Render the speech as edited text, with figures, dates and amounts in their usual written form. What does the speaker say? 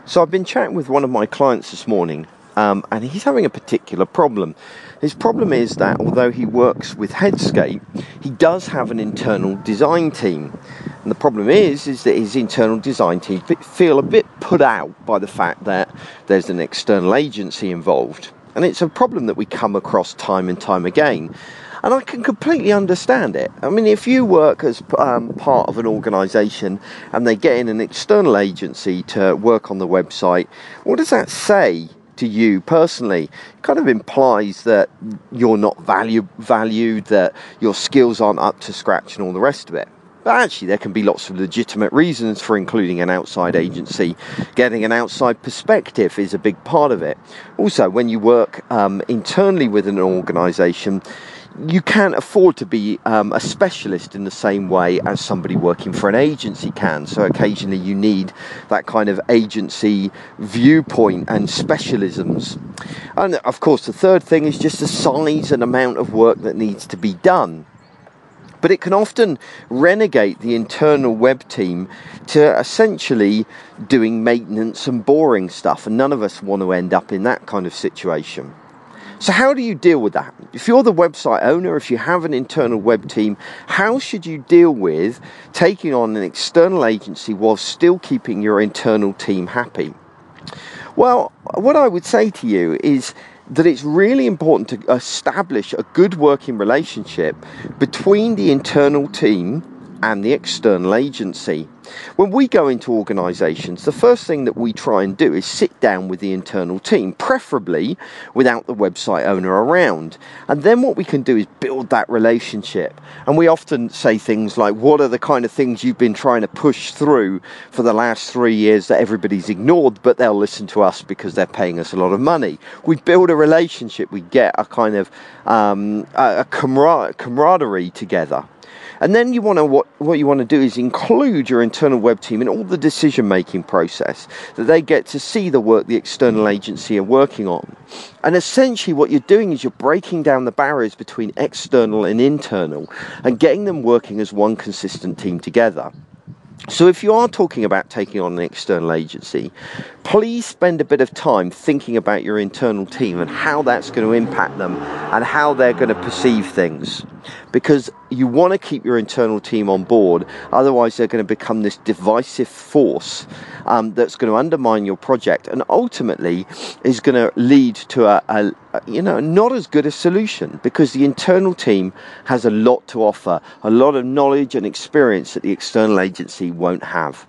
So I've been chatting with one of my clients this morning, and he's having a particular problem. His problem is that although he works with Headscape, he does have an internal design team. And the problem is that his internal design team feel a bit put out by the fact that there's an external agency involved. And it's a problem that we come across time and time again. And I can completely understand it. I mean, if you work as part of an organisation and they get in an external agency to work on the website, what does that say to you personally? It kind of implies that you're not valued, that your skills aren't up to scratch and all the rest of it. But actually, there can be lots of legitimate reasons for including an outside agency. Getting an outside perspective is a big part of it. Also, when you work internally within an organisation, you can't afford to be a specialist in the same way as somebody working for an agency can. So occasionally you need that kind of agency viewpoint and specialisms. And of course, the third thing is just the size and amount of work that needs to be done. But it can often relegate the internal web team to essentially doing maintenance and boring stuff. And none of us want to end up in that kind of situation. So how do you deal with that? If you're the website owner, if you have an internal web team, how should you deal with taking on an external agency while still keeping your internal team happy? Well, what I would say to you is that it's really important to establish a good working relationship between the internal team and the external agency. When we go into organisations, the first thing that we try and do is sit down with the internal team, preferably without the website owner around. And then what we can do is build that relationship. And we often say things like, what are the kind of things you've been trying to push through for the last 3 years that everybody's ignored, but they'll listen to us because they're paying us a lot of money. We build a relationship, we get a kind of a camaraderie together. And then what you want to do is include your internal web team in all the decision-making process, that they get to see the work the external agency are working on. And essentially what you're doing is you're breaking down the barriers between external and internal and getting them working as one consistent team together. So if you are talking about taking on an external agency, please spend a bit of time thinking about your internal team and how that's going to impact them and how they're going to perceive things. Because you want to keep your internal team on board, otherwise they're going to become this divisive force that's going to undermine your project and ultimately is going to lead to a not as good a solution, because the internal team has a lot to offer, a lot of knowledge and experience that the external agency won't have.